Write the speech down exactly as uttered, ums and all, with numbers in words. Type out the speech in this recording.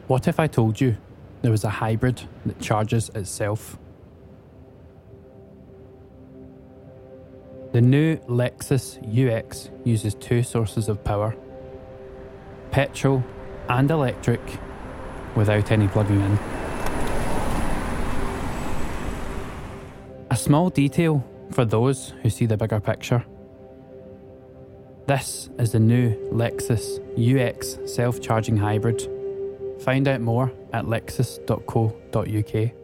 What if I told you there was a hybrid that charges itself? The new Lexus U X uses two sources of power, petrol and electric, without any plugging in. A small detail for those who see the bigger picture. This is the new Lexus U X self-charging hybrid. Find out more at lexus dot co dot uk.